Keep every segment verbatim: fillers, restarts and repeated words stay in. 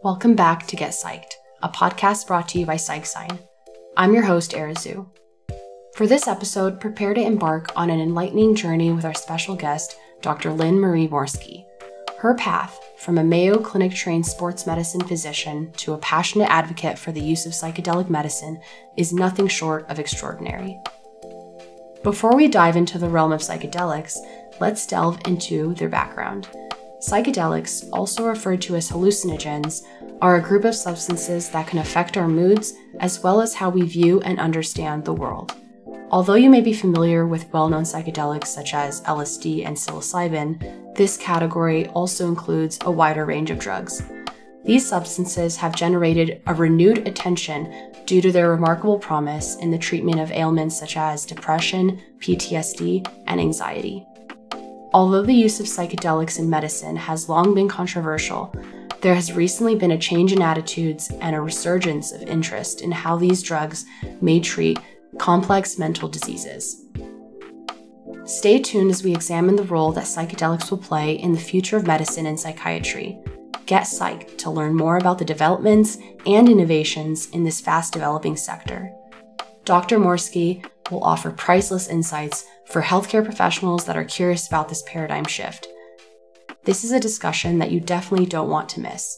Welcome back to Get Psyched, a podcast brought to you by PsychSign. I'm your host, Arizu. For this episode, prepare to embark on an enlightening journey with our special guest, Doctor Lynn Marie Morski. Her path, from a Mayo Clinic-trained sports medicine physician to a passionate advocate for the use of psychedelic medicine, is nothing short of extraordinary. Before we dive into the realm of psychedelics, let's delve into their background. Psychedelics, also referred to as hallucinogens, are a group of substances that can affect our moods as well as how we view and understand the world. Although you may be familiar with well-known psychedelics such as L S D and psilocybin, this category also includes a wider range of drugs. These substances have generated a renewed attention due to their remarkable promise in the treatment of ailments such as depression, P T S D, and anxiety. Although the use of psychedelics in medicine has long been controversial, there has recently been a change in attitudes and a resurgence of interest in how these drugs may treat complex mental diseases. Stay tuned as we examine the role that psychedelics will play in the future of medicine and psychiatry. Get psyched to learn more about the developments and innovations in this fast-developing sector. Doctor Morski will offer priceless insights for healthcare professionals that are curious about this paradigm shift. This is a discussion that you definitely don't want to miss.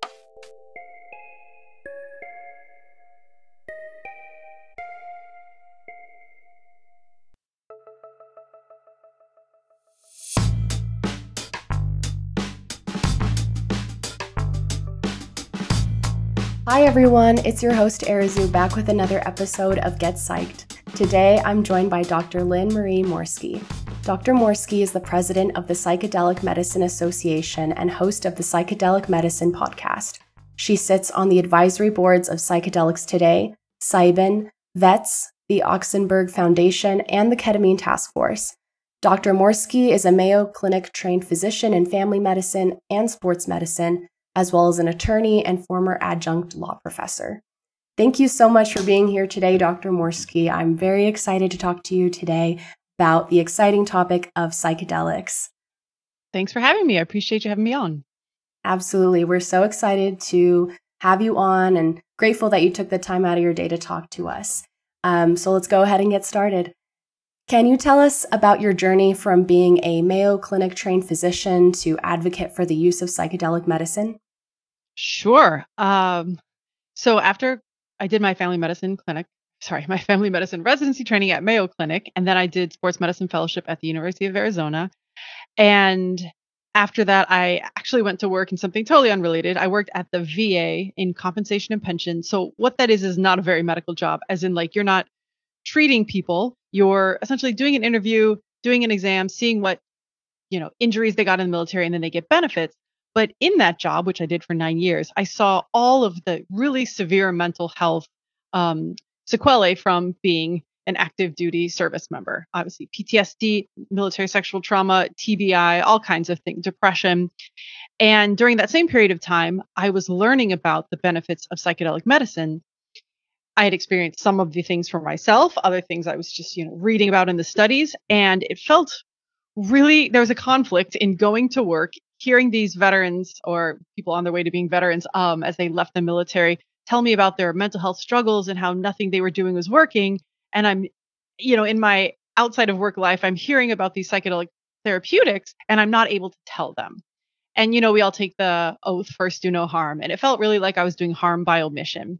Hi everyone, it's your host Arizu back with another episode of Get Psyched. Today I'm joined by Doctor Lynn Marie Morski. Doctor Morski is the president of the Psychedelic Medicine Association and host of the Psychedelic Medicine podcast. She sits on the advisory boards of Psychedelics Today, PsyBin, Vets, the Oxenberg Foundation, and the Ketamine Task Force. Doctor Morski is a Mayo Clinic trained physician in family medicine and sports medicine, as well as an attorney and former adjunct law professor. Thank you so much for being here today, Doctor Morski. I'm very excited to talk to you today about the exciting topic of psychedelics. Thanks for having me. I appreciate you having me on. Absolutely. We're so excited to have you on and grateful that you took the time out of your day to talk to us. Um, so let's go ahead and get started. Can you tell us about your journey from being a Mayo Clinic trained physician to advocate for the use of psychedelic medicine? Sure. Um, so after I did my family medicine clinic, sorry, my family medicine residency training at Mayo Clinic, and then I did sports medicine fellowship at the University of Arizona. And after that, I actually went to work in something totally unrelated. I worked at the V A in compensation and pension. So what that is, is not a very medical job, as in like you're not treating people. You're essentially doing an interview, doing an exam, seeing what, you know, injuries they got in the military, and then they get benefits. But in that job, which I did for nine years, I saw all of the really severe mental health um, sequelae from being an active duty service member. Obviously, P T S D, military sexual trauma, T B I, all kinds of things, depression. And during that same period of time, I was learning about the benefits of psychedelic medicine. I had experienced some of the things for myself, other things I was just, you know, reading about in the studies. And it felt really, there was a conflict in going to work, hearing these veterans or people on their way to being veterans um, as they left the military tell me about their mental health struggles and how nothing they were doing was working. And I'm, you know, in my outside of work life, I'm hearing about these psychedelic therapeutics and I'm not able to tell them. And, you know, we all take the oath, first do no harm. And it felt really like I was doing harm by omission.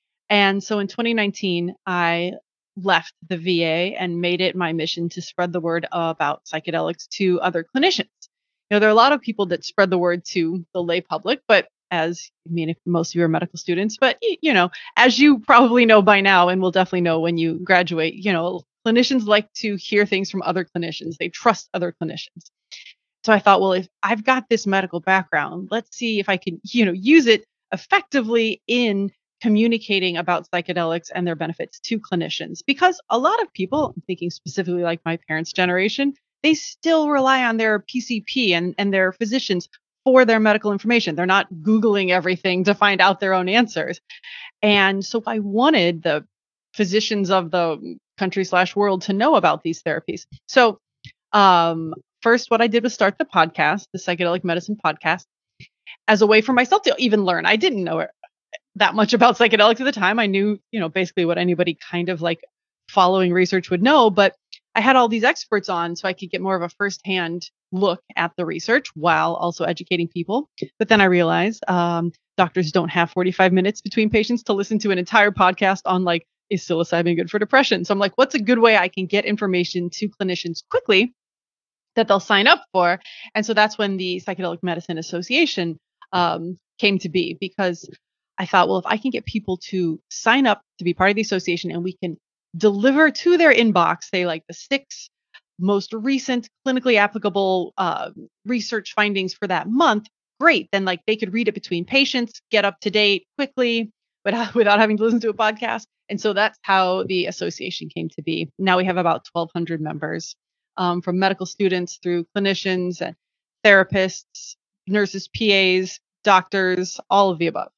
And so in twenty nineteen, I left the V A and made it my mission to spread the word about psychedelics to other clinicians. You know, there are a lot of people that spread the word to the lay public, but as, I mean, if most of you are medical students, but, you know, as you probably know by now, and will definitely know when you graduate, you know, clinicians like to hear things from other clinicians. They trust other clinicians. So I thought, well, if I've got this medical background, let's see if I can, you know, use it effectively in communicating about psychedelics and their benefits to clinicians. Because a lot of people, I'm thinking specifically like my parents' generation, they still rely on their P C P and, and their physicians for their medical information. They're not Googling everything to find out their own answers. And so I wanted the physicians of the country slash world to know about these therapies. So um, first, what I did was start the podcast, the Psychedelic Medicine Podcast. as a way for myself to even learn. I didn't know that much about psychedelics at the time. I knew, you know, basically what anybody kind of like following research would know, but I had all these experts on so I could get more of a firsthand look at the research while also educating people. But then I realized um, doctors don't have forty-five minutes between patients to listen to an entire podcast on like, is psilocybin good for depression? So I'm like, what's a good way I can get information to clinicians quickly that they'll sign up for? And so that's when the Psychedelic Medicine Association um, came to be, because I thought, well, if I can get people to sign up to be part of the association and we can deliver to their inbox, say like the six most recent clinically applicable uh, research findings for that month, great. Then like they could read it between patients, get up to date quickly, but without having to listen to a podcast. And so that's how the association came to be. Now we have about twelve hundred members, um, from medical students through clinicians and therapists, nurses, P As, doctors, all of the above.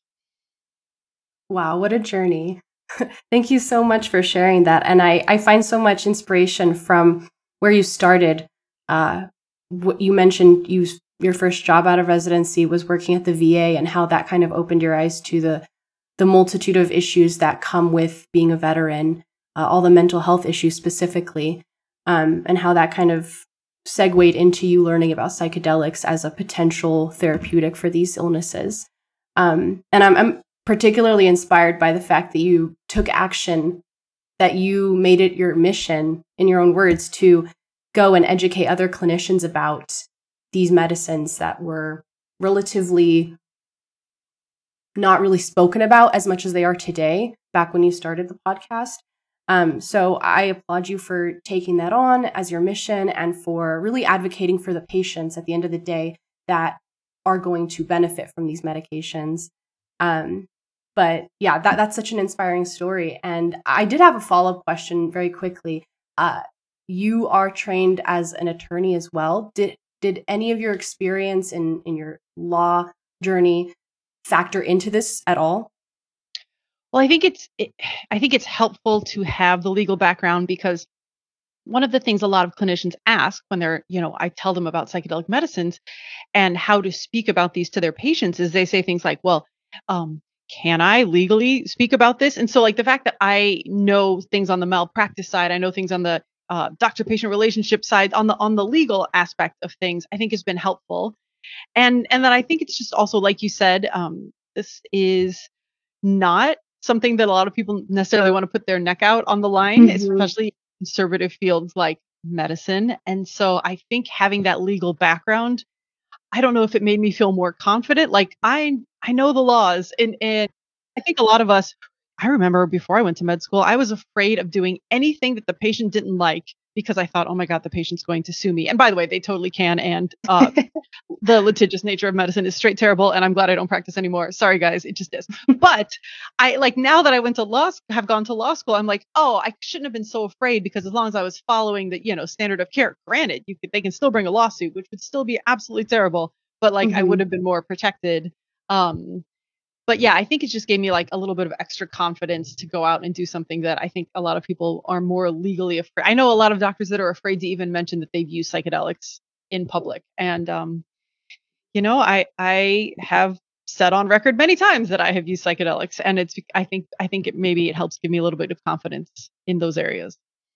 Wow, what a journey. Thank you so much for sharing that. And I, I find so much inspiration from where you started. Uh, what you mentioned, you your first job out of residency was working at the V A, and how that kind of opened your eyes to the the multitude of issues that come with being a veteran, uh, all the mental health issues specifically, um, and how that kind of segued into you learning about psychedelics as a potential therapeutic for these illnesses. Um, and I'm, I'm particularly inspired by the fact that you took action, that you made it your mission, in your own words, to go and educate other clinicians about these medicines that were relatively not really spoken about as much as they are today, back when you started the podcast. Um, so I applaud you for taking that on as your mission and for really advocating for the patients at the end of the day that are going to benefit from these medications. Um, but yeah, that, that's such an inspiring story. And I did have a follow-up question very quickly. Uh, you are trained as an attorney as well. Did did any of your experience in, in your law journey factor into this at all? Well, I think it's it, I think it's helpful to have the legal background, because one of the things a lot of clinicians ask when they're, you know, I tell them about psychedelic medicines and how to speak about these to their patients is they say things like, well, um, can I legally speak about this? And so like the fact that I know things on the malpractice side, I know things on the uh, doctor-patient relationship side, on the on the legal aspect of things, I think has been helpful. And and then I think it's just also, like you said, um, this is not something that a lot of people necessarily want to put their neck out on the line, mm-hmm. especially in conservative fields like medicine. And so I think having that legal background, I don't know if it made me feel more confident. Like I I know the laws, and and I think a lot of us, I remember before I went to med school, I was afraid of doing anything that the patient didn't like, because I thought, oh my God, the patient's going to sue me. And by the way, they totally can. And uh, the litigious nature of medicine is straight terrible. And I'm glad I don't practice anymore. Sorry, guys. It just is. But I like now that I went to law, have gone to law school, I'm like, oh, I shouldn't have been so afraid, because as long as I was following the, you know, standard of care, granted, you could, they can still bring a lawsuit, which would still be absolutely terrible. But like, mm-hmm. I would have been more protected. Um, But yeah, I think it just gave me like a little bit of extra confidence to go out and do something that I think a lot of people are more legally afraid. I know a lot of doctors that are afraid to even mention that they've used psychedelics in public. And, um, you know, I, I have said on record many times that I have used psychedelics, and it's, I think, I think it maybe it helps give me a little bit of confidence in those areas.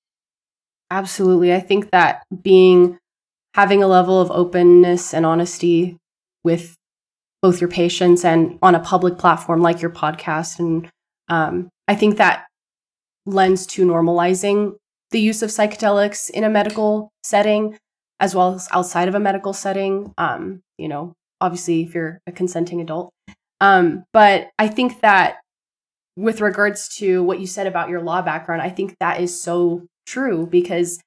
Absolutely. I think that being, having a level of openness and honesty with both your patients and on a public platform like your podcast. And um, I think that lends to normalizing the use of psychedelics in a medical setting, as well as outside of a medical setting. Um, you know, obviously, if you're a consenting adult. Um, but I think that with regards to what you said about your law background, I think that is so true, because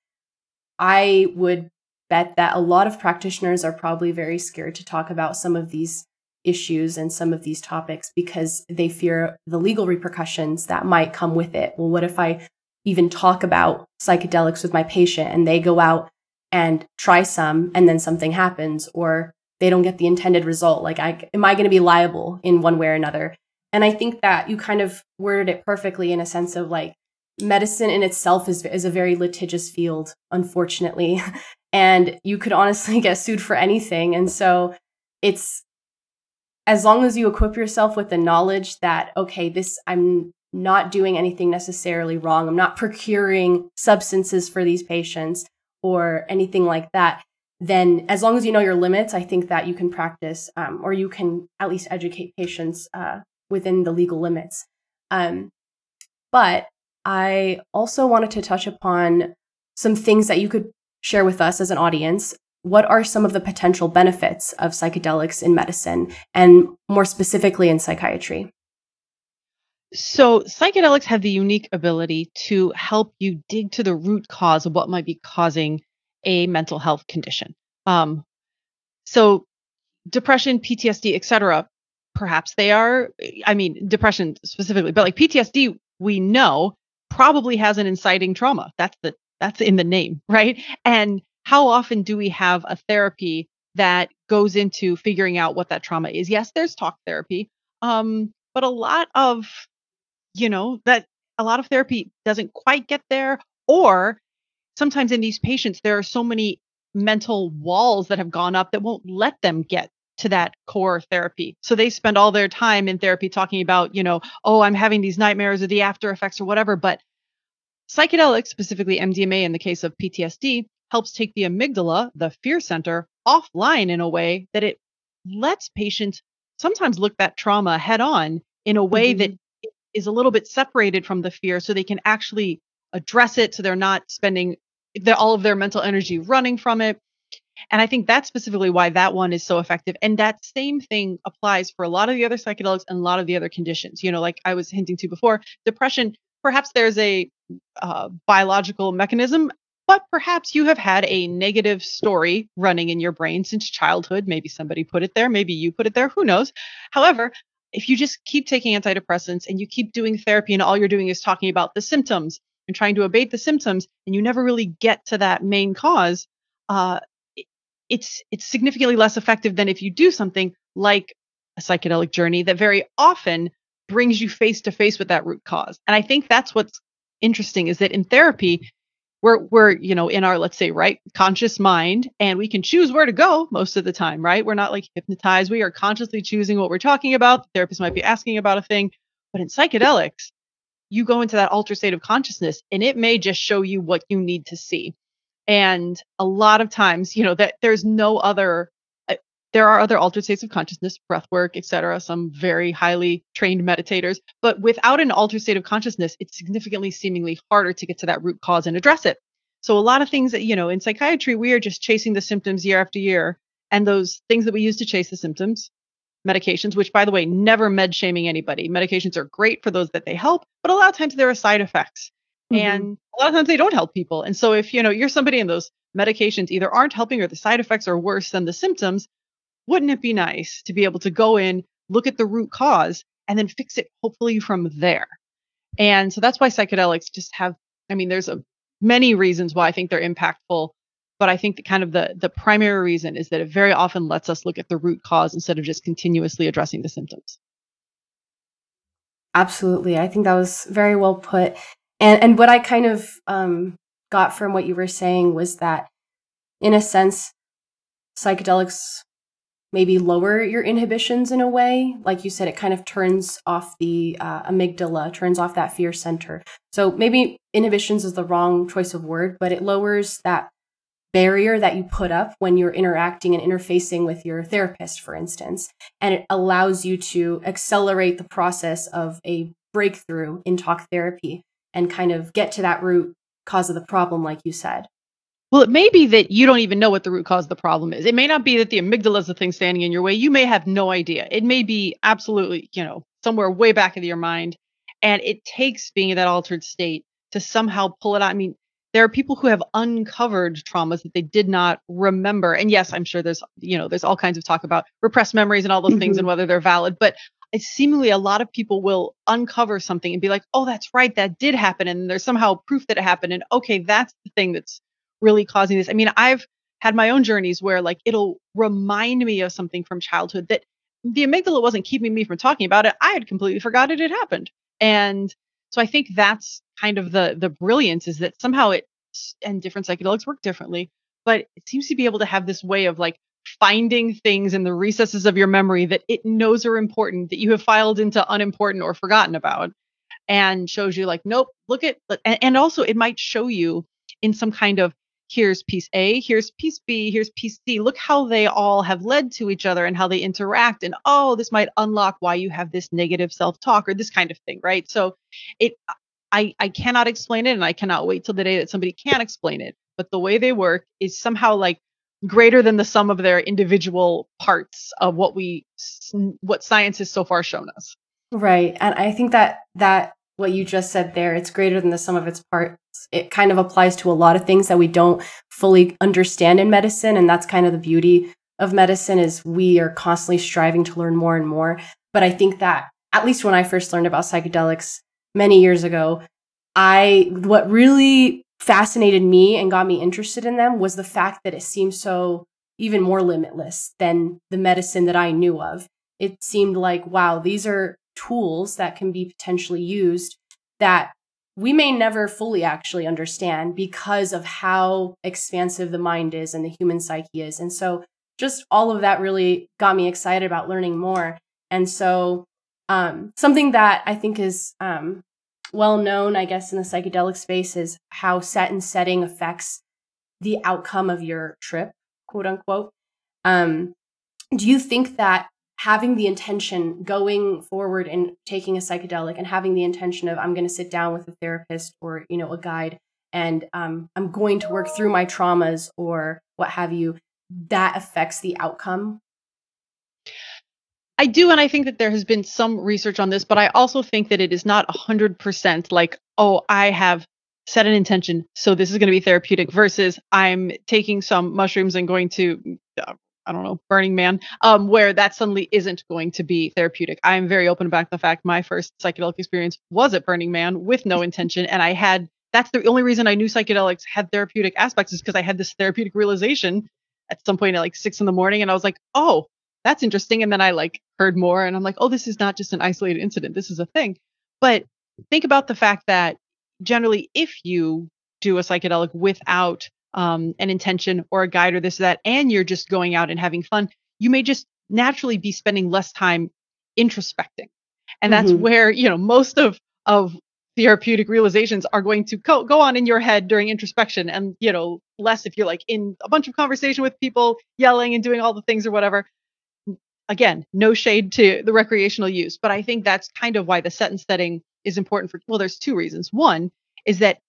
I would bet that a lot of practitioners are probably very scared to talk about some of these issues and some of these topics, because they fear the legal repercussions that might come with it. Well, what if I even talk about psychedelics with my patient and they go out and try some and then something happens, or they don't get the intended result? Like, I, am I going to be liable in one way or another? And I think that you kind of worded it perfectly, in a sense of like, medicine in itself is, is a very litigious field, unfortunately, and you could honestly get sued for anything. And so it's, as long as you equip yourself with the knowledge that, okay, this, I'm not doing anything necessarily wrong. I'm not procuring substances for these patients or anything like that. Then as long as you know your limits, I think that you can practice um, or you can at least educate patients uh, within the legal limits. Um, but I also wanted to touch upon some things that you could share with us as an audience. What are some of the potential benefits of psychedelics in medicine and more specifically in psychiatry? So psychedelics have the unique ability to help you dig to the root cause of what might be causing a mental health condition. Um, so depression, P T S D, et cetera, perhaps they are, I mean, depression specifically, but like P T S D, we know probably has an inciting trauma. That's the, that's in the name, right? And how often do we have a therapy that goes into figuring out what that trauma is? Yes, there's talk therapy. Um, but a lot of, you know, that a lot of therapy doesn't quite get there, or sometimes in these patients, there are so many mental walls that have gone up that won't let them get to that core therapy. So they spend all their time in therapy talking about, you know, oh, I'm having these nightmares or the after effects or whatever. But psychedelics, specifically M D M A in the case of P T S D, helps take the amygdala, the fear center, offline in a way that it lets patients sometimes look that trauma head on in a way Mm-hmm. that is a little bit separated from the fear so they can actually address it so they're not spending the, all of their mental energy running from it. And I think that's specifically why that one is so effective. And that same thing applies for a lot of the other psychedelics and a lot of the other conditions. You know, like I was hinting to before, depression, perhaps there's a uh, biological mechanism, but perhaps you have had a negative story running in your brain since childhood. Maybe somebody put it there. Maybe you put it there. Who knows? However, if you just keep taking antidepressants and you keep doing therapy and all you're doing is talking about the symptoms and trying to abate the symptoms and you never really get to that main cause, uh, it's it's significantly less effective than if you do something like a psychedelic journey that very often brings you face to face with that root cause. And I think that's what's interesting is that in therapy, we're we're you know in our, let's say, right conscious mind, and we can choose where to go most of the time, right? We're not like hypnotized. We are consciously choosing what we're talking about. The therapist might be asking about a thing, but in psychedelics, you go into that altered state of consciousness and it may just show you what you need to see. And a lot of times, you know, that there's no other, uh, there are other altered states of consciousness, breath work, et cetera, some very highly trained meditators, but without an altered state of consciousness, it's significantly seemingly harder to get to that root cause and address it. So a lot of things that, you know, in psychiatry, we are just chasing the symptoms year after year. And those things that we use to chase the symptoms, medications, which by the way, never med shaming anybody. Medications are great for those that they help, but a lot of times there are side effects. Mm-hmm. And a lot of times they don't help people. And so if, you know, you're somebody and those medications either aren't helping or the side effects are worse than the symptoms, wouldn't it be nice to be able to go in, look at the root cause, and then fix it hopefully from there? And so that's why psychedelics just have, I mean, there's a, many reasons why I think they're impactful, but I think the kind of the, the primary reason is that it very often lets us look at the root cause instead of just continuously addressing the symptoms. Absolutely. I think that was very well put. And and what I kind of um, got from what you were saying was that, in a sense, psychedelics maybe lower your inhibitions in a way. Like you said, it kind of turns off the uh, amygdala, turns off that fear center. So maybe inhibitions is the wrong choice of word, but it lowers that barrier that you put up when you're interacting and interfacing with your therapist, for instance. And it allows you to accelerate the process of a breakthrough in talk therapy and kind of get to that root cause of the problem, like you said. Well, it may be that you don't even know what the root cause of the problem is. It may not be that the amygdala is the thing standing in your way. You may have no idea. It may be absolutely, you know, somewhere way back of your mind. And it takes being in that altered state to somehow pull it out. I mean, there are people who have uncovered traumas that they did not remember. And yes, I'm sure there's, you know, there's all kinds of talk about repressed memories and all those mm-hmm. things and whether they're valid. But it's seemingly a lot of people will uncover something and be like, oh, that's right, that did happen. And there's somehow proof that it happened. And okay, that's the thing that's really causing this. I mean, I've had my own journeys where like it'll remind me of something from childhood that the amygdala wasn't keeping me from talking about it. I had completely forgot it had happened. And so I think that's kind of the the brilliance is that somehow it, and different psychedelics work differently, but it seems to be able to have this way of like finding things in the recesses of your memory that it knows are important that you have filed into unimportant or forgotten about, and shows you like, nope, look at, and, and also it might show you in some kind of, here's piece A, here's piece B, here's piece C. Look how they all have led to each other and how they interact. And oh, this might unlock why you have this negative self-talk or this kind of thing, right? So it, I, I cannot explain it, and I cannot wait till the day that somebody can explain it. But the way they work is somehow like greater than the sum of their individual parts of what we, what science has so far shown us. Right. And I think that that what you just said there, it's greater than the sum of its parts. It kind of applies to a lot of things that we don't fully understand in medicine. And that's kind of the beauty of medicine, is we are constantly striving to learn more and more. But I think that, at least when I first learned about psychedelics many years ago, I, what really fascinated me and got me interested in them was the fact that it seemed so even more limitless than the medicine that I knew of. It seemed like, wow, these are tools that can be potentially used that we may never fully actually understand because of how expansive the mind is and the human psyche is. And so just all of that really got me excited about learning more. And so um, something that I think is um, well known, I guess, in the psychedelic space is how set and setting affects the outcome of your trip, quote unquote. Um, do you think that having the intention going forward and taking a psychedelic and having the intention of, I'm going to sit down with a therapist or, you know, a guide, and um, I'm going to work through my traumas or what have you, that affects the outcome? I do. And I think that there has been some research on this, but I also think that it is not one hundred percent like, oh, I have set an intention, so this is going to be therapeutic, versus I'm taking some mushrooms and going to, uh, I don't know, Burning Man, um, where that suddenly isn't going to be therapeutic. I'm very open about the fact my first psychedelic experience was at Burning Man with no intention. And I had, that's the only reason I knew psychedelics had therapeutic aspects, is because I had this therapeutic realization at some point at like six in the morning. And I was like, oh, that's interesting. And then I like heard more and I'm like, oh, this is not just an isolated incident. This is a thing. But think about the fact that generally, if you do a psychedelic without um, an intention or a guide or this or that, and you're just going out and having fun, you may just naturally be spending less time introspecting. And that's mm-hmm. where, you know, most of, of therapeutic realizations are going to go, go on in your head during introspection, and, you know, less if you're like in a bunch of conversation with people yelling and doing all the things or whatever. Again, no shade to the recreational use, but I think that's kind of why the set and setting is important for, well, there's two reasons. One is that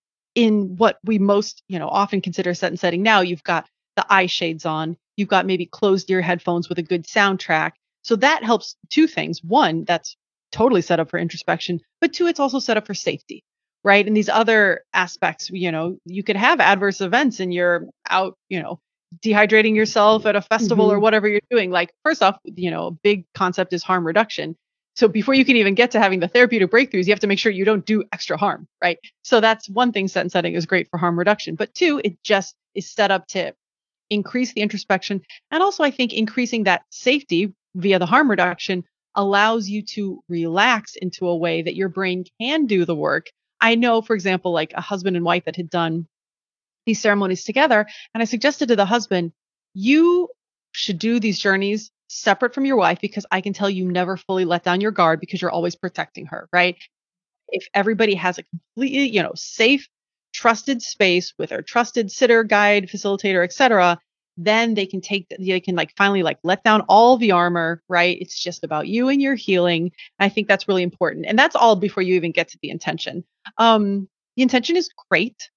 in what we most, you know, often consider set and setting now, you've got the eye shades on, you've got maybe closed ear headphones with a good soundtrack. So that helps two things. One, that's totally set up for introspection, but two, it's also set up for safety, right? And these other aspects, you know, you could have adverse events and you're out, you know, dehydrating yourself at a festival mm-hmm. or whatever you're doing. Like, first off, you know, a big concept is harm reduction. So before you can even get to having the therapeutic breakthroughs, you have to make sure you don't do extra harm, right? So that's one thing set and setting is great for harm reduction. But two, it just is set up to increase the introspection. And also, I think increasing that safety via the harm reduction allows you to relax into a way that your brain can do the work. I know, for example, like a husband and wife that had done these ceremonies together. And I suggested to the husband, you should do these journeys separate from your wife, because I can tell you never fully let down your guard because you're always protecting her, right? If everybody has a completely, you know, safe, trusted space with their trusted sitter, guide, facilitator, et cetera, then they can take, they can like finally like let down all the armor, right? It's just about you and your healing. I think that's really important. And that's all before you even get to the intention. Um, the intention is great.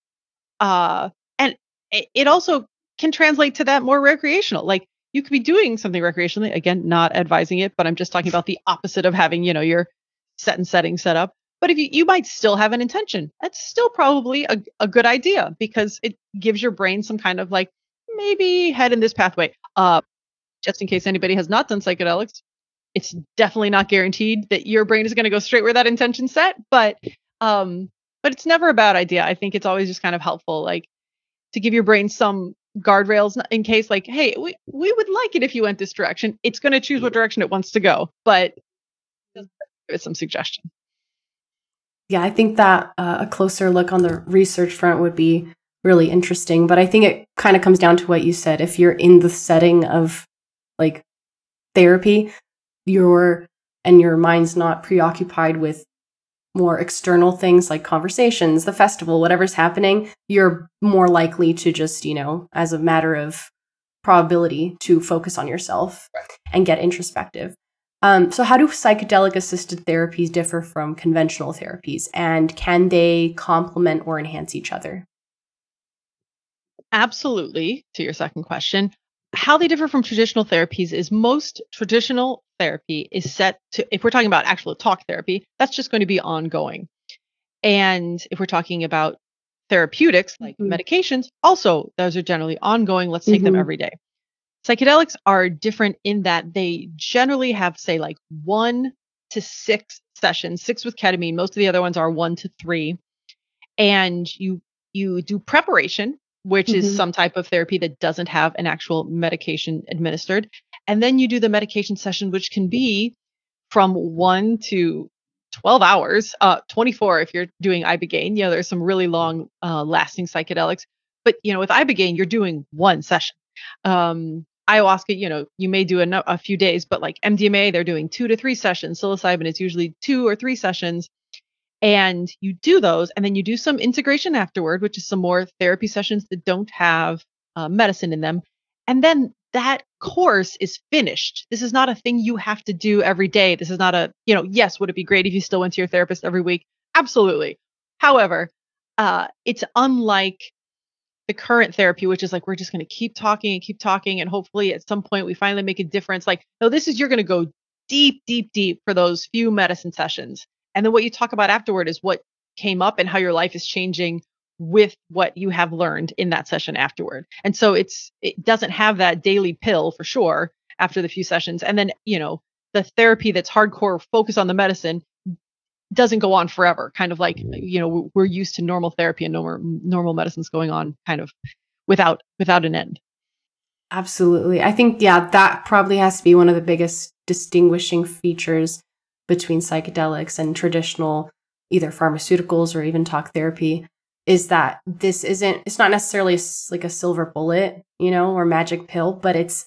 Uh, and it, it also can translate to that more recreational. Like, you could be doing something recreationally, again, not advising it, but I'm just talking about the opposite of having, you know, your set and setting set up. But if you, you might still have an intention, that's still probably a, a good idea, because it gives your brain some kind of like, maybe head in this pathway. Uh, just in case anybody has not done psychedelics, it's definitely not guaranteed that your brain is going to go straight where that intention set, but, um, but it's never a bad idea. I think it's always just kind of helpful, like, to give your brain some guardrails in case, like, hey, we, we would like it if you went this direction. It's going to choose what direction it wants to go, but give it some suggestion. Yeah, I think that uh, a closer look on the research front would be really interesting. But I think it kind of comes down to what you said. If you're in the setting of like therapy, your and your mind's not preoccupied with more external things like conversations, the festival, whatever's happening, you're more likely to just, you know, as a matter of probability, to focus on yourself and get introspective. Um, so how do psychedelic assisted therapies differ from conventional therapies, and can they complement or enhance each other? Absolutely. To your second question, how they differ from traditional therapies is most traditional therapy is set to, if we're talking about actual talk therapy, that's just going to be ongoing. And if we're talking about therapeutics like mm-hmm. medications, also those are generally ongoing. Let's take mm-hmm. them every day. Psychedelics are different in that they generally have, say, like one to six sessions, six with ketamine. Most of the other ones are one to three. And you you do preparation, which mm-hmm. is some type of therapy that doesn't have an actual medication administered. And then you do the medication session, which can be from one to twelve hours, uh, twenty-four if you're doing Ibogaine. You know, there's some really long uh, lasting psychedelics. But, you know, with Ibogaine, you're doing one session. Um, ayahuasca, you know, you may do a, a few days, but like M D M A, they're doing two to three sessions. Psilocybin is usually two or three sessions. And you do those, and then you do some integration afterward, which is some more therapy sessions that don't have uh, medicine in them. And then that course is finished. This is not a thing you have to do every day. This is not a, you know, yes, would it be great if you still went to your therapist every week? Absolutely. However, uh, it's unlike the current therapy, which is like, we're just going to keep talking and keep talking. And hopefully at some point we finally make a difference. Like, no, this is, you're going to go deep, deep, deep for those few medicine sessions. And then what you talk about afterward is what came up and how your life is changing with what you have learned in that session afterward. And so it's, it doesn't have that daily pill for sure after the few sessions. And then, you know, the therapy that's hardcore focus on the medicine doesn't go on forever. Kind of like, you know, we're used to normal therapy and normal, normal medicines going on kind of without, without an end. Absolutely. I think, yeah, that probably has to be one of the biggest distinguishing features between psychedelics and traditional either pharmaceuticals or even talk therapy, is that this isn't, it's not necessarily like a silver bullet, you know, or magic pill, but it's,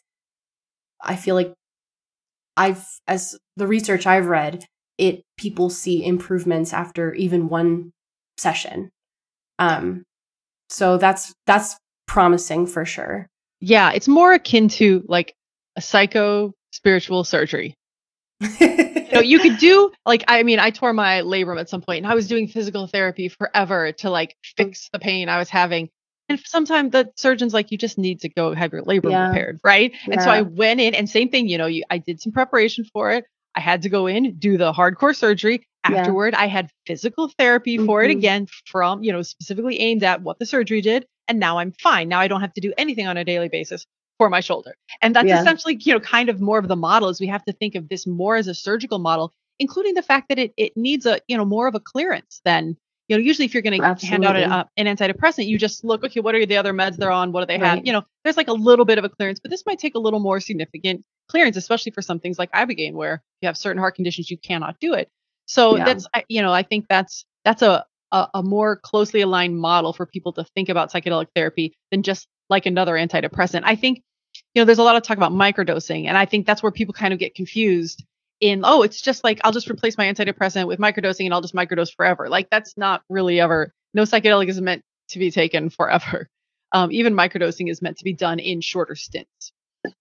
I feel like I've, as the research I've read, it, people see improvements after even one session. Um, so that's, that's promising for sure. Yeah. It's more akin to like a psycho spiritual surgery. You know, you could do like, I mean, I tore my labrum at some point and I was doing physical therapy forever to like fix the pain I was having. And sometimes the surgeon's like, you just need to go have your labrum yeah. repaired. Right. Yeah. And so I went in and same thing, you know, you, I did some preparation for it. I had to go in, do the hardcore surgery. Afterward, yeah. I had physical therapy for mm-hmm. it again from, you know, specifically aimed at what the surgery did. And now I'm fine. Now I don't have to do anything on a daily basis for my shoulder. And that's yeah. essentially, you know, kind of more of the model is we have to think of this more as a surgical model, including the fact that it it needs a, you know, more of a clearance than, you know, usually if you're going to hand out a, an antidepressant, you just look, okay, what are the other meds they're on? What do they right. have? You know, there's like a little bit of a clearance, but this might take a little more significant clearance, especially for some things like Ibogaine, where you have certain heart conditions, you cannot do it. So yeah. that's, you know, I think that's, that's a, a, a more closely aligned model for people to think about psychedelic therapy than just like another antidepressant. I think, you know, there's a lot of talk about microdosing, and I think that's where people kind of get confused in, oh, it's just like, I'll just replace my antidepressant with microdosing and I'll just microdose forever. Like that's not really ever, no psychedelic is meant to be taken forever. Um, even microdosing is meant to be done in shorter stints.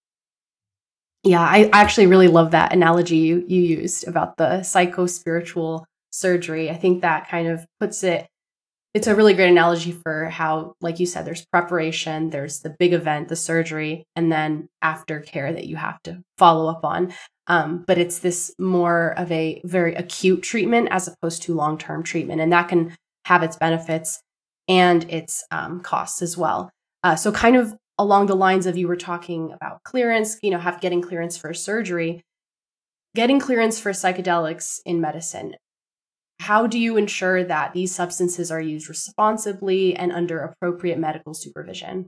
Yeah, I actually really love that analogy you, you used about the psycho-spiritual surgery. I think that kind of puts it, it's a really great analogy for how, like you said, there's preparation, there's the big event, the surgery, and then aftercare that you have to follow up on. Um, but it's this more of a very acute treatment as opposed to long-term treatment. And that can have its benefits and its um, costs as well. Uh, so kind of along the lines of you were talking about clearance, you know, have getting clearance for surgery, getting clearance for psychedelics in medicine. How do you ensure that these substances are used responsibly and under appropriate medical supervision?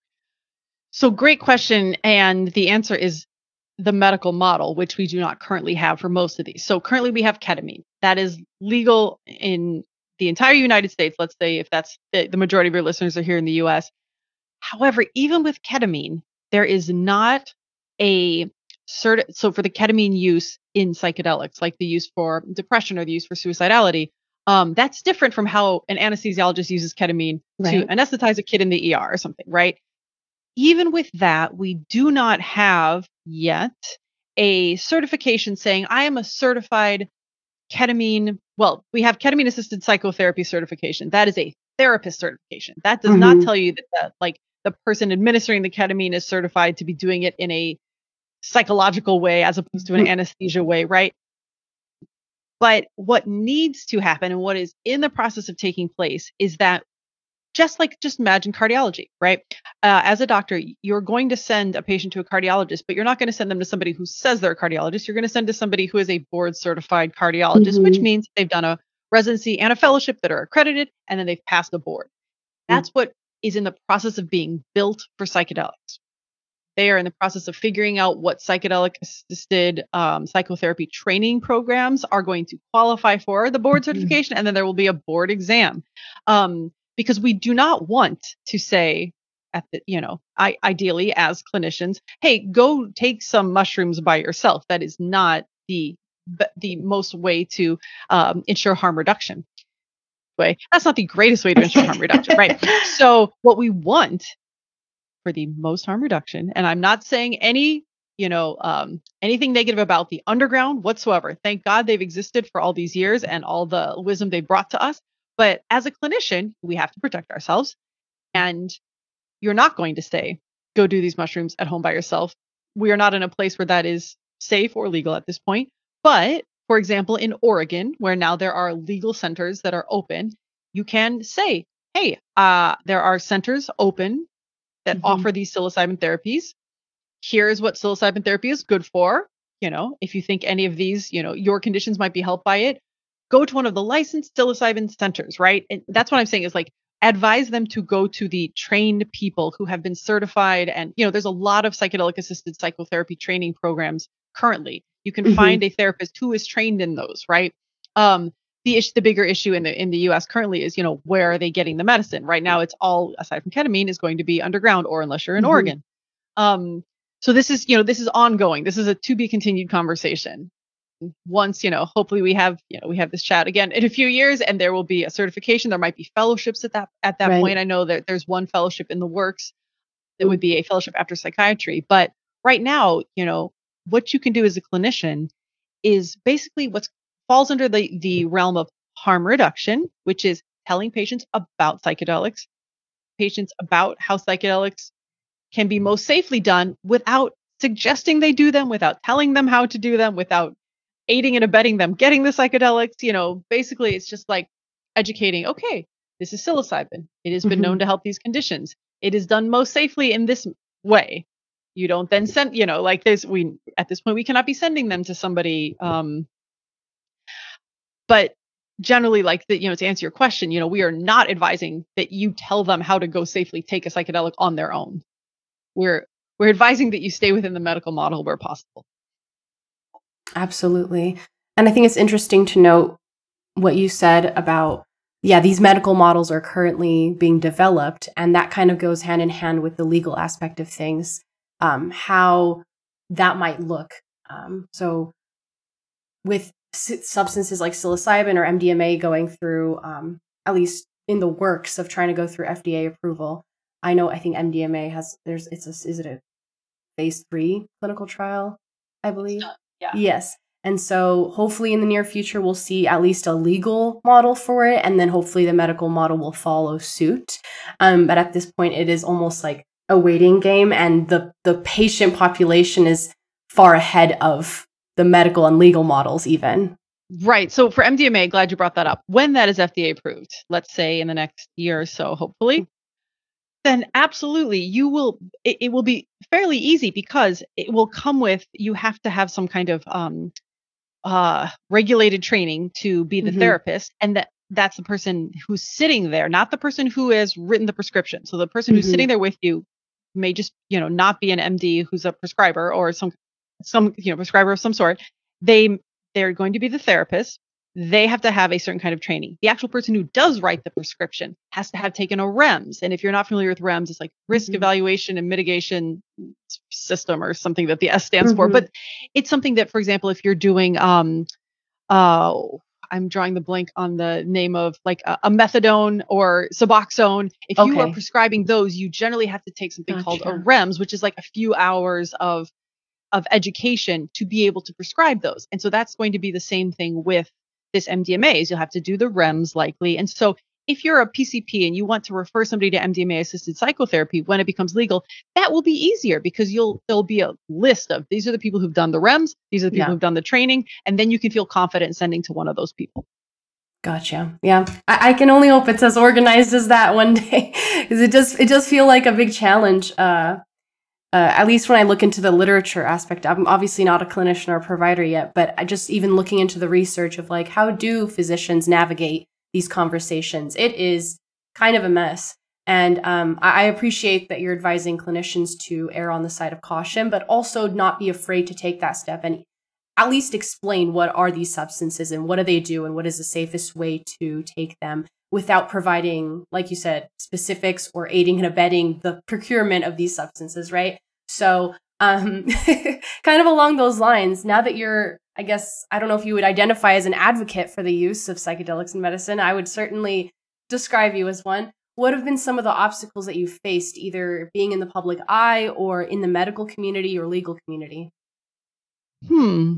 So great question. And the answer is the medical model, which we do not currently have for most of these. So currently we have ketamine that is legal in the entire United States, let's say if that's the the majority of your listeners are here in the U S. However, even with ketamine, there is not a cert. So for the ketamine use in psychedelics, like the use for depression or the use for suicidality, um, that's different from how an anesthesiologist uses ketamine to Right. anesthetize a kid in the E R or something, right? Even with that, we do not have yet a certification saying I am a certified ketamine. Well, we have ketamine assisted psychotherapy certification. That is a therapist certification. That does not Mm-hmm. tell you that, that like the person administering the ketamine is certified to be doing it in a psychological way as opposed to an anesthesia way, right? But what needs to happen and what is in the process of taking place is that just like just imagine cardiology, right? Uh, as a doctor, you're going to send a patient to a cardiologist, but you're not going to send them to somebody who says they're a cardiologist. You're going to send to somebody who is a board certified cardiologist, which Mm-hmm. means they've done a residency and a fellowship that are accredited, and then they've passed the board. That's what is in the process of being built for psychedelics. They are in the process of figuring out what psychedelic assisted um, psychotherapy training programs are going to qualify for the board certification, and then there will be a board exam. Um, because we do not want to say at the, you know, I, ideally as clinicians, hey, go take some mushrooms by yourself. That is not the the most way to um, ensure harm reduction. Way that's not the greatest way to ensure harm reduction, right? So what we want for the most harm reduction, and I'm not saying any, you know, um, anything negative about the underground whatsoever. Thank God they've existed for all these years and all the wisdom they brought to us. But as a clinician, we have to protect ourselves. And you're not going to say, go do these mushrooms at home by yourself. We are not in a place where that is safe or legal at this point. But for example, in Oregon, where now there are legal centers that are open, you can say, hey, uh, there are centers open that Mm-hmm. offer these psilocybin therapies. Here's what psilocybin therapy is good for. You know, if you think any of these, you know, your conditions might be helped by it, go to one of the licensed psilocybin centers, right? And that's what I'm saying is like advise them to go to the trained people who have been certified. And, you know, there's a lot of psychedelic assisted psychotherapy training programs currently. You can Mm-hmm. find a therapist who is trained in those, right? Um, the issue, the bigger issue in the in the U S currently is, you know, where are they getting the medicine? Right now, it's all aside from ketamine is going to be underground, or unless you're in Mm-hmm. Oregon. Um, so this is, you know, this is ongoing. This is a to be continued conversation. Once, you know, hopefully we have, you know, we have this chat again in a few years, and there will be a certification. There might be fellowships at that at that Right. point. I know that there's one fellowship in the works that would be a fellowship after psychiatry. But right now, you know, what you can do as a clinician is basically what falls under the the realm of harm reduction, which is telling patients about psychedelics, patients about how psychedelics can be most safely done without suggesting they do them, without telling them how to do them, without aiding and abetting them getting the psychedelics. You know, basically it's just like educating, okay, this is psilocybin. It has been Mm-hmm. known to help these conditions. It is done most safely in this way. You don't then send, you know, like there's, we, at this point, we cannot be sending them to somebody. Um, but generally, like the, you know, to answer your question, you know, we are not advising that you tell them how to go safely take a psychedelic on their own. We're, we're advising that you stay within the medical model where possible. Absolutely. And I think it's interesting to note what you said about, yeah, these medical models are currently being developed, and that kind of goes hand in hand with the legal aspect of things, um, how that might look. Um, so with s- substances like psilocybin or M D M A going through, um, at least in the works of trying to go through F D A approval, I know, I think M D M A has, there's, it's a, is it a phase three clinical trial, I believe? Yeah. Yes. And so hopefully in the near future, we'll see at least a legal model for it. And then hopefully the medical model will follow suit. Um, but at this point, it is almost like a waiting game. And the, the patient population is far ahead of the medical and legal models even. Right. So for M D M A, glad you brought that up. When that is F D A approved, let's say in the next year or so, hopefully, then absolutely you will, it, it will be fairly easy because it will come with, you have to have some kind of um, uh, regulated training to be the Mm-hmm. therapist. And that that's the person who's sitting there, not the person who has written the prescription. So the person who's Mm-hmm. sitting there with you may just, you know, not be an M D who's a prescriber or some, some, you know, prescriber of some sort. They, they're going to be the therapist. they have to have a certain kind of training. The actual person who does write the prescription has to have taken a REMS. And if you're not familiar with REMS, it's like risk mm-hmm. evaluation and mitigation system or something that the S stands mm-hmm. for. But it's something that, for example, if you're doing, um, uh, I'm drawing the blank on the name of like a, a methadone or Suboxone. If okay. you are prescribing those, you generally have to take something gotcha. called a REMS, which is like a few hours of of education to be able to prescribe those. And so that's going to be the same thing with this M D M A, is you'll have to do the REMS likely. And so if you're a P C P and you want to refer somebody to M D M A assisted psychotherapy when it becomes legal, that will be easier because you'll there'll be a list of these are the people who've done the REMS, these are the people yeah. who've done the training, and then you can feel confident in sending to one of those people. Gotcha. Yeah, I, I can only hope it's as organized as that one day, because it does it does feel like a big challenge. Uh, Uh, at least when I look into the literature aspect, I'm obviously not a clinician or a provider yet, but I just even looking into the research of like, how do physicians navigate these conversations? It is kind of a mess. And um, I appreciate that you're advising clinicians to err on the side of caution, but also not be afraid to take that step and at least explain what are these substances and what do they do and what is the safest way to take them without providing, like you said, specifics or aiding and abetting the procurement of these substances, right? So um, kind of along those lines, now that you're, I guess, I don't know if you would identify as an advocate for the use of psychedelics in medicine, I would certainly describe you as one. What have been some of the obstacles that you've faced, either being in the public eye or in the medical community or legal community? Hmm.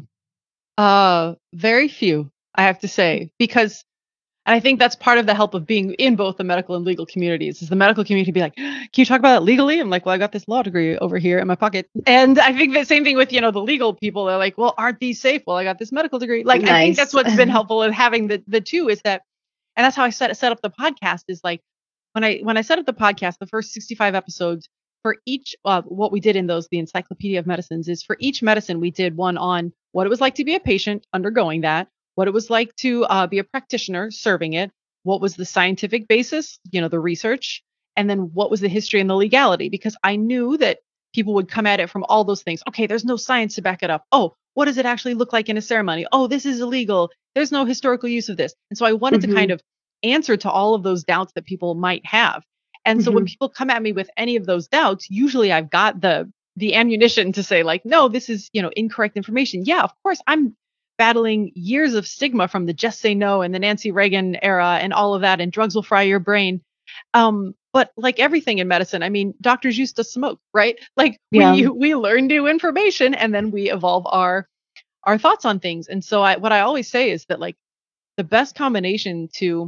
Uh, very few, I have to say, because and I think that's part of the help of being in both the medical and legal communities is the medical community be like, can you talk about it legally? I'm like, well, I got this law degree over here in my pocket. And I think the same thing with, you know, the legal people. They're like, well, aren't these safe? Well, I got this medical degree. Like, nice. I think that's what's been helpful in having the, the two is that, and that's how I set, set up the podcast is like, when I, when I set up the podcast, the first sixty-five episodes for each, uh, what we did in those, the Encyclopedia of Medicines is for each medicine, we did one on what it was like to be a patient undergoing that, what it was like to uh, be a practitioner serving it, what was the scientific basis, you know, the research, and then what was the history and the legality, because I knew that people would come at it from all those things. Okay, there's no science to back it up. Oh, what does it actually look like in a ceremony? Oh, this is illegal. There's no historical use of this. And so I wanted mm-hmm. to kind of answer to all of those doubts that people might have. And mm-hmm. so when people come at me with any of those doubts, usually I've got the the ammunition to say like, no, this is, you know, incorrect information. Yeah, of course, I'm battling years of stigma from the Just Say No and the Nancy Reagan era and all of that, and drugs will fry your brain. Um, but like everything in medicine, I mean, doctors used to smoke, right? Like yeah. we we learn new information and then we evolve our our thoughts on things. And so I what I always say is that like the best combination to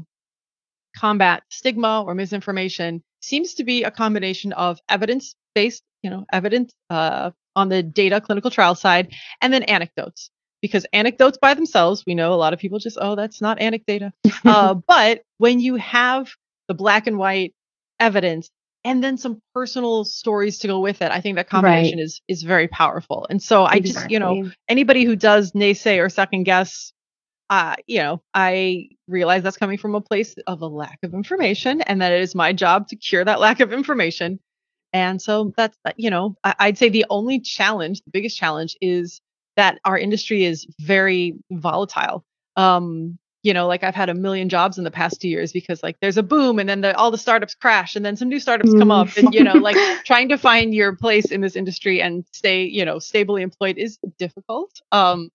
combat stigma or misinformation seems to be a combination of evidence-based, you know, evidence uh, on the data clinical trial side, and then anecdotes. Because anecdotes by themselves, we know a lot of people just, oh, that's not anecdata. uh, but when you have the black and white evidence and then some personal stories to go with it, I think that combination right. is is very powerful. And so I just, you know, anybody who does naysay or second guess, uh, you know, I realize that's coming from a place of a lack of information and that it is my job to cure that lack of information. And so that's, you know, I, I'd say the only challenge, the biggest challenge is that our industry is very volatile. Um, you know, like I've had a million jobs in the past two years because like there's a boom and then the, all the startups crash and then some new startups mm. come up and, you know, like trying to find your place in this industry and stay, you know, stably employed is difficult. Um,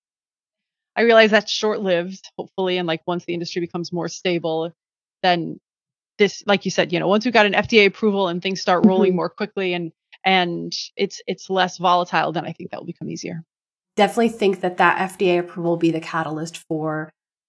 I realize that's short-lived, hopefully. And like once the industry becomes more stable, then this, like you said, you know, once we've got an F D A approval and things start rolling mm-hmm. more quickly and, and it's, it's less volatile, then I think that will become easier. Definitely think that that F D A approval will be the catalyst for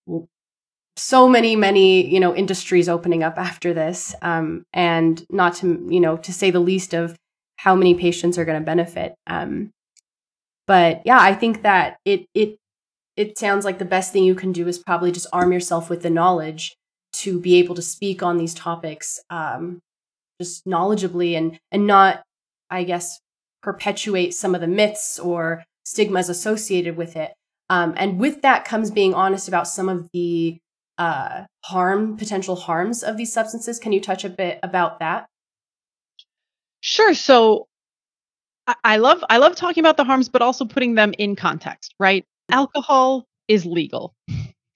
so many, many, you know, industries opening up after this. Um, and not to, you know, to say the least of how many patients are going to benefit. Um, but yeah, I think that it, it, it sounds like the best thing you can do is probably just arm yourself with the knowledge to be able to speak on these topics, um, just knowledgeably and, and not, I guess, perpetuate some of the myths or stigmas associated with it. Um, and with that comes being honest about some of the uh, harm, potential harms of these substances. Can you touch a bit about that? Sure. So I, I love I love talking about the harms, but also putting them in context, right? Alcohol is legal.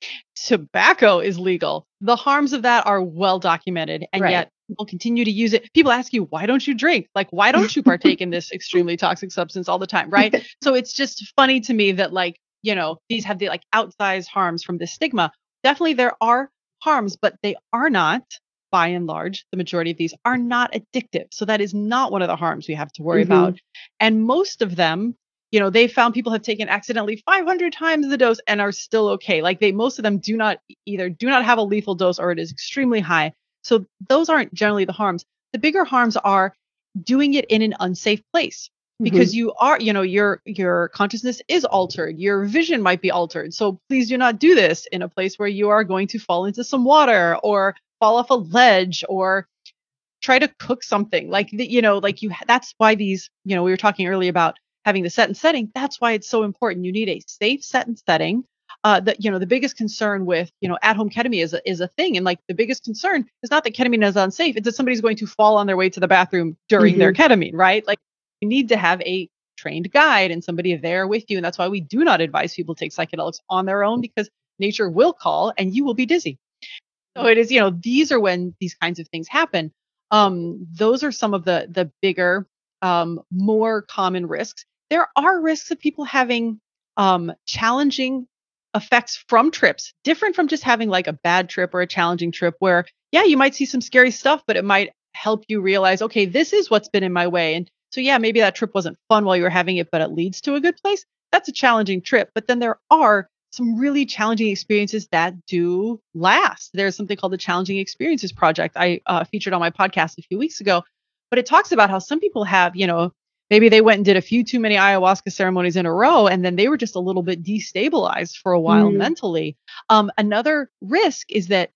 tobacco is legal. The harms of that are well documented, and Right. yet people continue to use it. People ask you, why don't you drink? Like, why don't you partake in this extremely toxic substance all the time, right? So it's just funny to me that, like, you know, these have the like outsized harms from this stigma. Definitely there are harms, but they are not, by and large, the majority of these are not addictive. So that is not one of the harms we have to worry Mm-hmm. about. And most of them, you know, they found people have taken accidentally five hundred times the dose and are still okay. Like they, most of them do not either do not have a lethal dose or it is extremely high. So those aren't generally the harms. The bigger harms are doing it in an unsafe place because Mm-hmm. you are, you know, your, your consciousness is altered. Your vision might be altered. So please do not do this in a place where you are going to fall into some water or fall off a ledge or try to cook something like, the, you know, like you, that's why these, you know, we were talking earlier about having the set and setting. That's why it's so important. You need a safe set and setting. Uh, that, you know, the biggest concern with, you know, at-home ketamine is a, is a thing. And like the biggest concern is not that ketamine is unsafe. It's that somebody's going to fall on their way to the bathroom during Mm-hmm. their ketamine, right? Like you need to have a trained guide and somebody there with you. And that's why we do not advise people take psychedelics on their own because nature will call and you will be dizzy. So it is, you know, these are when these kinds of things happen. Um, those are some of the, the bigger, um, more common risks. There are risks of people having, um, challenging effects from trips, different from just having like a bad trip or a challenging trip where, yeah, you might see some scary stuff, but it might help you realize, okay, this is what's been in my way. And so, yeah, maybe that trip wasn't fun while you were having it, but it leads to a good place. That's a challenging trip. But then there are some really challenging experiences that do last. There's something called the Challenging Experiences Project I uh, featured on my podcast a few weeks ago, but it talks about how some people have, you know, maybe they went and did a few too many ayahuasca ceremonies in a row, and then they were just a little bit destabilized for a while Mm. mentally. Um, another risk is that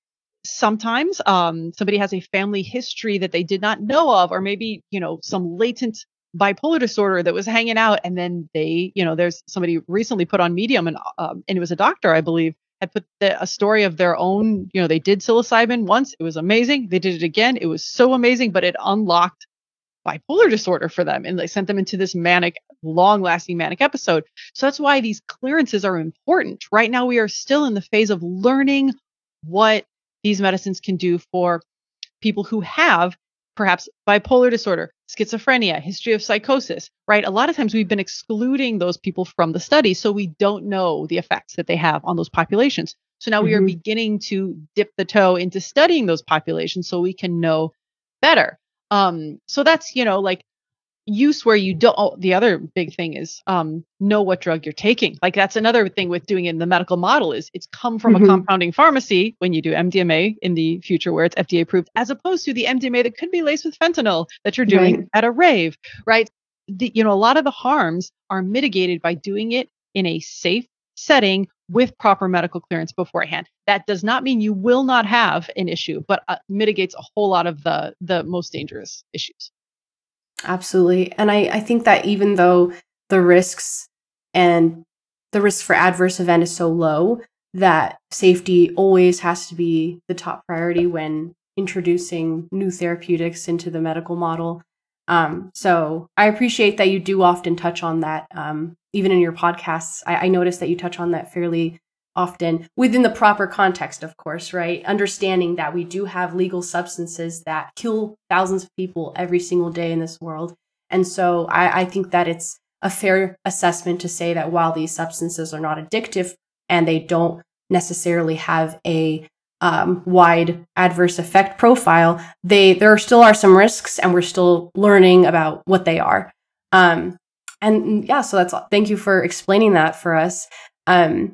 sometimes um, somebody has a family history that they did not know of, or maybe, you know, some latent bipolar disorder that was hanging out. And then they, you know, there's somebody recently put on Medium and, um, and it was a doctor, I believe, had put the, a story of their own, you know, they did psilocybin once. It was amazing. They did it again. It was so amazing, but it unlocked bipolar disorder for them. And they sent them into this manic, long lasting manic episode. So that's why these clearances are important. Right now, we are still in the phase of learning what these medicines can do for people who have perhaps bipolar disorder, schizophrenia, history of psychosis, right? A lot of times we've been excluding those people from the study, so we don't know the effects that they have on those populations. So now we are Mhm. beginning to dip the toe into studying those populations so we can know better. Um, so that's, you know, like use where you don't. Oh, the other big thing is um, know what drug you're taking. Like that's another thing with doing it in the medical model is it's come from Mhm. a compounding pharmacy when you do M D M A in the future where it's F D A approved, as opposed to the M D M A that could be laced with fentanyl that you're doing Right. at a rave, right? The, you know, a lot of the harms are mitigated by doing it in a safe setting with proper medical clearance beforehand. That does not mean you will not have an issue, but uh, mitigates a whole lot of the the most dangerous issues. Absolutely. And I, I think that even though the risks and the risk for adverse event is so low, that safety always has to be the top priority when introducing new therapeutics into the medical model. Um, so I appreciate that you do often touch on that. Um, even in your podcasts, I, I noticed that you touch on that fairly often within the proper context, of course, right? Understanding that we do have legal substances that kill thousands of people every single day in this world. And so I, I think that it's a fair assessment to say that while these substances are not addictive and they don't necessarily have a um, wide adverse effect profile, they there still are some risks, and we're still learning about what they are. Um, and yeah, so that's thank you for explaining that for us. Um,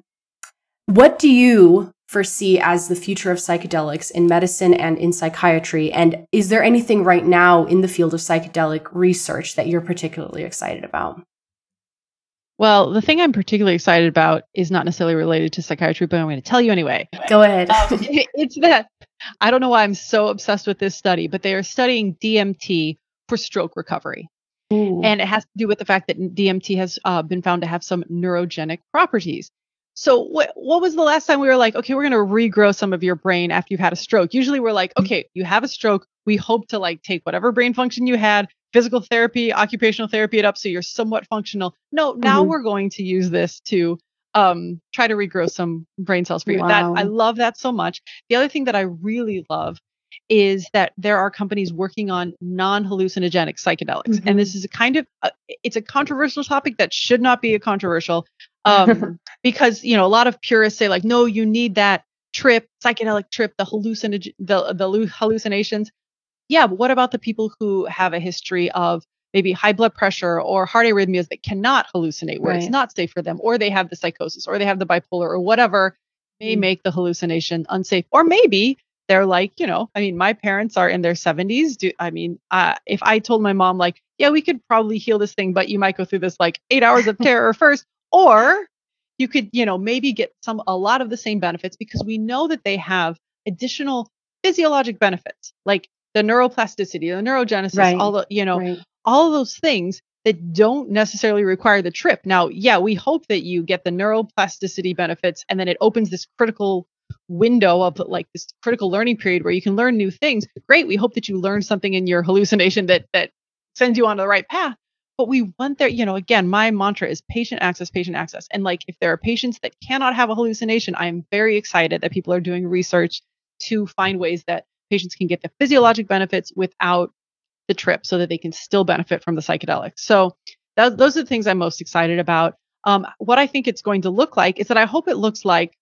What do you foresee as the future of psychedelics in medicine and in psychiatry? And is there anything right now in the field of psychedelic research that you're particularly excited about? Well, the thing I'm particularly excited about is not necessarily related to psychiatry, but I'm going to tell you anyway. Go ahead. Um, it- it's that I don't know why I'm so obsessed with this study, but they are studying D M T for stroke recovery. Ooh. And it has to do with the fact that D M T has uh, been found to have some neurogenic properties. So what what was the last time we were like, okay, we're going to regrow some of your brain after you've had a stroke? Usually we're like, okay, you have a stroke. We hope to like take whatever brain function you had, physical therapy, occupational therapy it up so you're somewhat functional. No, now Mhm. we're going to use this to um, try to regrow some brain cells for you. Wow. That I love that so much. The other thing that I really love is that there are companies working on non-hallucinogenic psychedelics. Mm-hmm. And this is a kind of, a, it's a controversial topic that should not be a controversial, um, because, you know, a lot of purists say like, no, you need that trip, psychedelic trip, the hallucinogen, the, the hallucinations. Yeah, but what about the people who have a history of maybe high blood pressure or heart arrhythmias that cannot hallucinate, where Right. it's not safe for them, or they have the psychosis, or they have the bipolar, or whatever may Mm. make the hallucination unsafe. Or maybe they're like, you know, I mean, my parents are in their seventies. Do I mean, uh, if I told my mom like, yeah, we could probably heal this thing, but you might go through this like eight hours of terror first, or you could, you know, maybe get some, a lot of the same benefits, because we know that they have additional physiologic benefits, like the neuroplasticity, the neurogenesis, Right. all the, you know, Right. all of those things that don't necessarily require the trip. Now, yeah, we hope that you get the neuroplasticity benefits, and then it opens this critical window of like this critical learning period where you can learn new things. Great. We hope that you learn something in your hallucination that, that sends you on the right path. But we want there, you know, again, my mantra is patient access, patient access. And like, if there are patients that cannot have a hallucination, I am very excited that people are doing research to find ways that patients can get the physiologic benefits without the trip, so that they can still benefit from the psychedelics. So that, those are the things I'm most excited about. Um, what I think it's going to look like is that I hope it looks like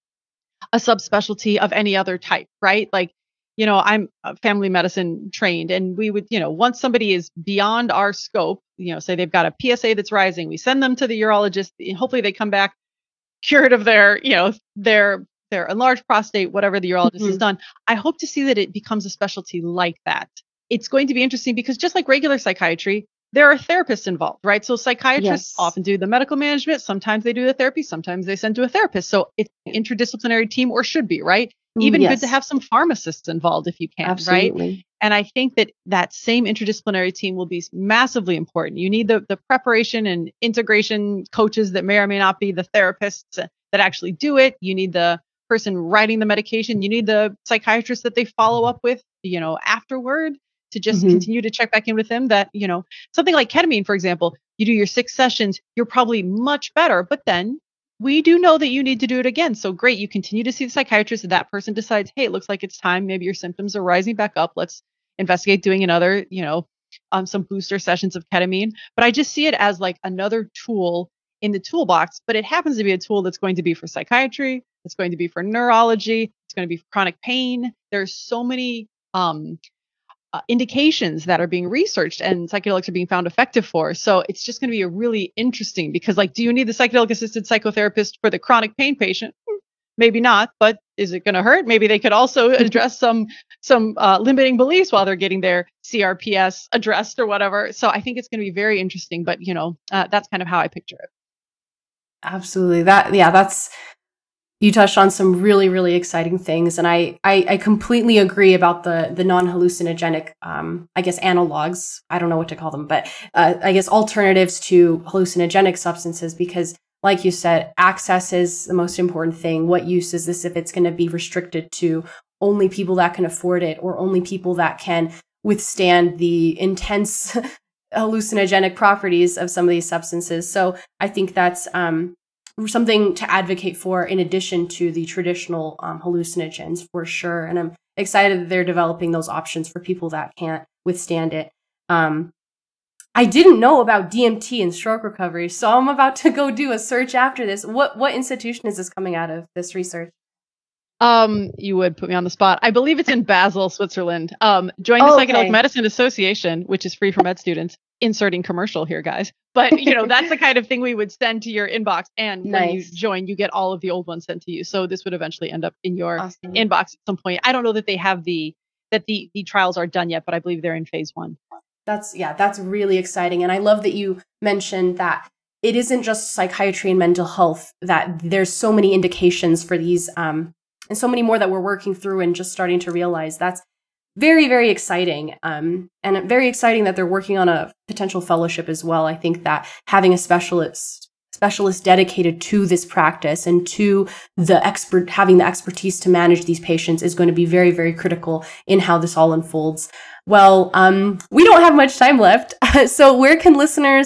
a subspecialty of any other type, right? Like, you know, I'm family medicine trained, and we would, you know, once somebody is beyond our scope, you know, say they've got a P S A that's rising, we send them to the urologist, and hopefully they come back cured of their, you know, their their enlarged prostate, whatever the urologist Mm-hmm. has done. I hope to see that it becomes a specialty like that. It's going to be interesting because just like regular psychiatry, there are therapists involved, right? So psychiatrists Yes. often do the medical management. Sometimes they do the therapy. Sometimes they send to a therapist. So it's an interdisciplinary team, or should be, right? Even Yes. good to have some pharmacists involved if you can, Absolutely. right? And I think that that same interdisciplinary team will be massively important. You need the, the preparation and integration coaches that may or may not be the therapists that actually do it. You need the person writing the medication. You need the psychiatrist that they follow up with, you know, afterward, to just Mhm. continue to check back in with them. That, you know, something like ketamine, for example, you do your six sessions, you're probably much better, but then we do know that you need to do it again. So great. You continue to see the psychiatrist, and that person decides, hey, it looks like it's time. Maybe your symptoms are rising back up. Let's investigate doing another, you know, um, some booster sessions of ketamine. But I just see it as like another tool in the toolbox, but it happens to be a tool that's going to be for psychiatry. It's going to be for neurology. It's going to be for chronic pain. There's so many, um, Uh, indications that are being researched and psychedelics are being found effective for. So it's just going to be a really interesting, because like, do you need the psychedelic assisted psychotherapist for the chronic pain patient? Hmm, maybe not, but is it going to hurt? Maybe they could also address some, some uh, limiting beliefs while they're getting their C R P S addressed or whatever. So I think it's going to be very interesting, but you know, uh, that's kind of how I picture it. Absolutely. That, yeah, that's, you touched on some really, really exciting things. And I, I, I completely agree about the, the non-hallucinogenic, um, I guess, analogs. I don't know what to call them, but uh, I guess alternatives to hallucinogenic substances, because like you said, access is the most important thing. What use is this if it's going to be restricted to only people that can afford it, or only people that can withstand the intense hallucinogenic properties of some of these substances? So I think that's, um, something to advocate for in addition to the traditional um, hallucinogens, for sure. And I'm excited that they're developing those options for people that can't withstand it. Um, I didn't know about D M T and stroke recovery, so I'm about to go do a search after this. What what institution is this coming out of, this research? Um, you would put me on the spot. I believe it's in Basel, Switzerland. Um, join the Oh, Psychedelic okay. Medicine Association, which is free for med students. Inserting commercial here, guys. But you know, that's the kind of thing we would send to your inbox, and when you Nice. join, you get all of the old ones sent to you. So this would eventually end up in your Awesome. inbox at some point. I don't know that they have the that the the trials are done yet, but I believe they're in phase one. That's, yeah, that's really exciting. And I love that you mentioned that it isn't just psychiatry and mental health, that there's so many indications for these, um, and so many more that we're working through and just starting to realize. That's very, very exciting. Um, and very exciting that they're working on a potential fellowship as well. I think that having a specialist, specialist dedicated to this practice and to the expert, having the expertise to manage these patients is going to be very, very critical in how this all unfolds. Well, um, we don't have much time left. So where can listeners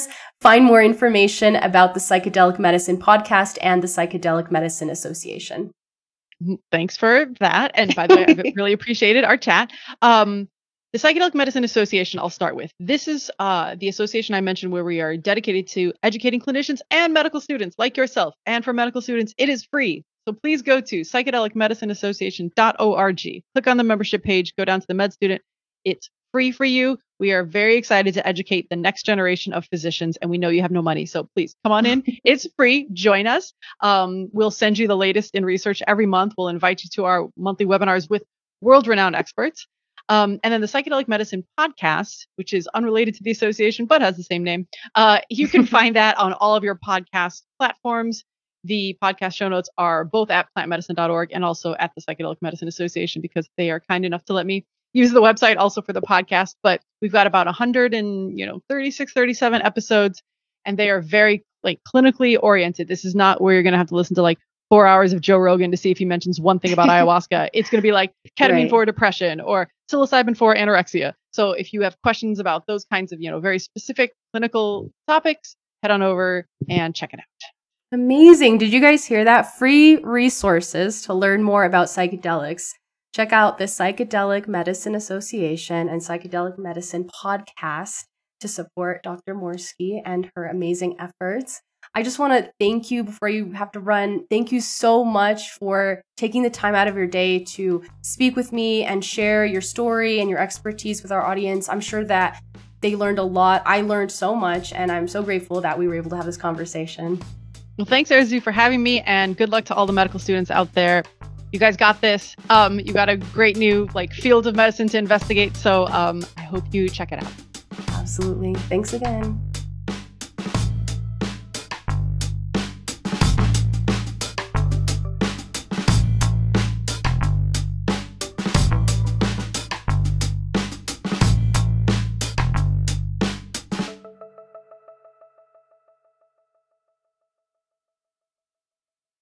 find more information about the Psychedelic Medicine Podcast and the Psychedelic Medicine Association. Thanks for that. And by the way, I really appreciated our chat. Um, the Psychedelic Medicine Association, I'll start with. This is uh, the association I mentioned where we are dedicated to educating clinicians and medical students like yourself. And for medical students, it is free. So please go to psychedelic medicine association dot org. Click on the membership page, go down to the med student. It's free for you. We are very excited to educate the next generation of physicians, and we know you have no money, so please come on in. It's free. Join us. Um, we'll send you the latest in research every month. We'll invite you to our monthly webinars with world-renowned experts. Um, and then the Psychedelic Medicine Podcast, which is unrelated to the association but has the same name. Uh, you can find that on all of your podcast platforms. The podcast show notes are both at plant medicine dot org and also at the Psychedelic Medicine Association, because they are kind enough to let me use the website also for the podcast. But we've got about one hundred and, you know, thirty-six, thirty-seven episodes, and they are very like clinically oriented. This is not where you're going to have to listen to like four hours of Joe Rogan to see if he mentions one thing about ayahuasca. It's going to be like ketamine right. for depression or psilocybin for anorexia. So if you have questions about those kinds of, you know, very specific clinical topics, head on over and check it out. Amazing. Did you guys hear that? Free resources to learn more about psychedelics. Check out the Psychedelic Medicine Association and Psychedelic Medicine Podcast to support Doctor Morsky and her amazing efforts. I just want to thank you before you have to run. Thank you so much for taking the time out of your day to speak with me and share your story and your expertise with our audience. I'm sure that they learned a lot. I learned so much, and I'm so grateful that we were able to have this conversation. Well, thanks, Arezou, for having me, and good luck to all the medical students out there. You guys got this. Um, you got a great new like field of medicine to investigate. So um, I hope you check it out. Absolutely. Thanks again.